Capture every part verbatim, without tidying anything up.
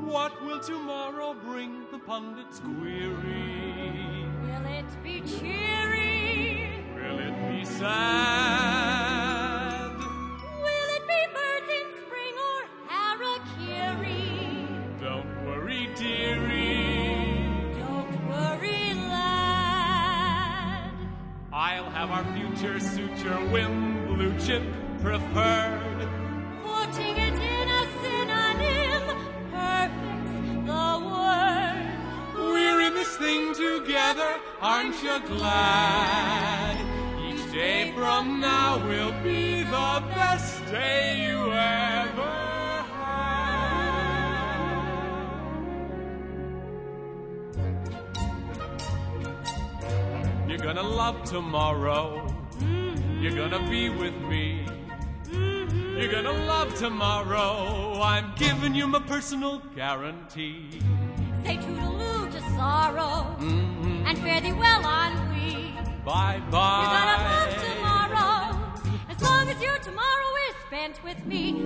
What will tomorrow bring? The pundits query. Will it be cheery? Will it be sad? Will it be birds in spring or harakiri? Don't worry, dearie. Don't worry, lad. I'll have our future suit your whim, blue chip preferred. Putting it in a synonym, perfect's the word. We're in this thing together, aren't you glad? Each day from now will be the best day you ever had. You're gonna love tomorrow. Mm-hmm. You're gonna be with me. Mm-hmm. You're gonna love tomorrow. I'm giving you my personal guarantee. Say toodaloo to sorrow, mm-hmm. and fare thee well, ennui. Bye-bye. You're gonna love tomorrow, as long as your tomorrow is spent with me.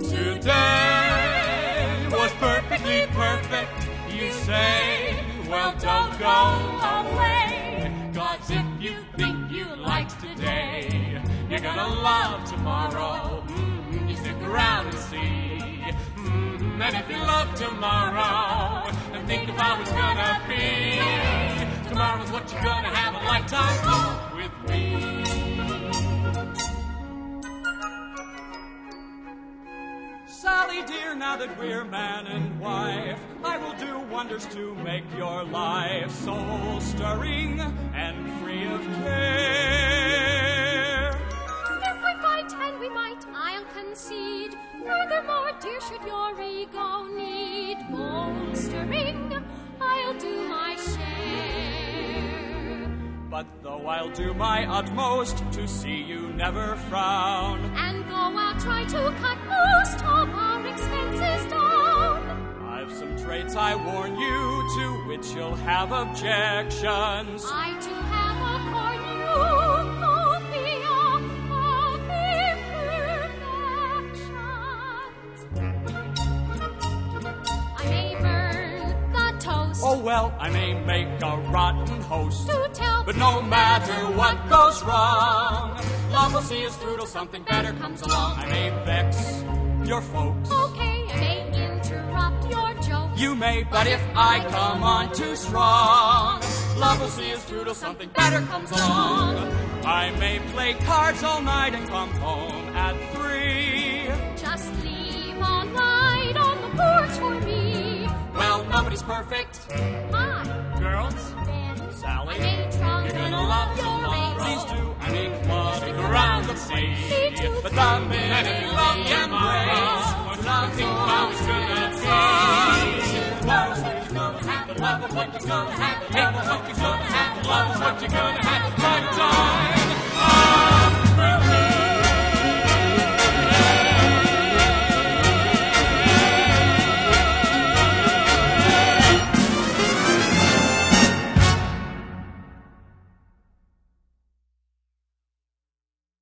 Today was perfectly perfect, you say. Well, don't go away, 'cause if you think you liked today, you're gonna love tomorrow. Mm-hmm. You stick around and see. Mm-hmm. And if you love tomorrow, and think of how it's gonna be, tomorrow's what you're gonna have a lifetime of with me. Sally dear, now that we're man and wife, I will do wonders to make your life soul stirring and free of care. If we fight, and we might, I'll concede. Furthermore, dear, should your ego need bone stirring, I'll do my share. But though I'll do my utmost to see you never frown, and though I'll try to cut most of our expenses down, I've some traits I warn you to which you'll have objections. I too have a cornu copia of imperfections. I may burn the toast. Oh well, I may make a rotten host. To tell But no matter what goes wrong, love will see us through till something better comes along. I may vex your folks. Okay, I may interrupt your jokes. You may, but if I come on too strong, love will see us through till something better comes along. I may play cards all night and come home at three. Just leave all night on the porch for me. Well, nobody's perfect. Hi, Girls, Ben. Sally, I may try you're to gonna love your tomorrow. race. Please do, I may clutter around the sea. Me too. But the minute you love the embrace, nothing comes to the sea. Love is what you're gonna have, love is what you're gonna have, love is what you're gonna have, love is what you're gonna have, lifetime.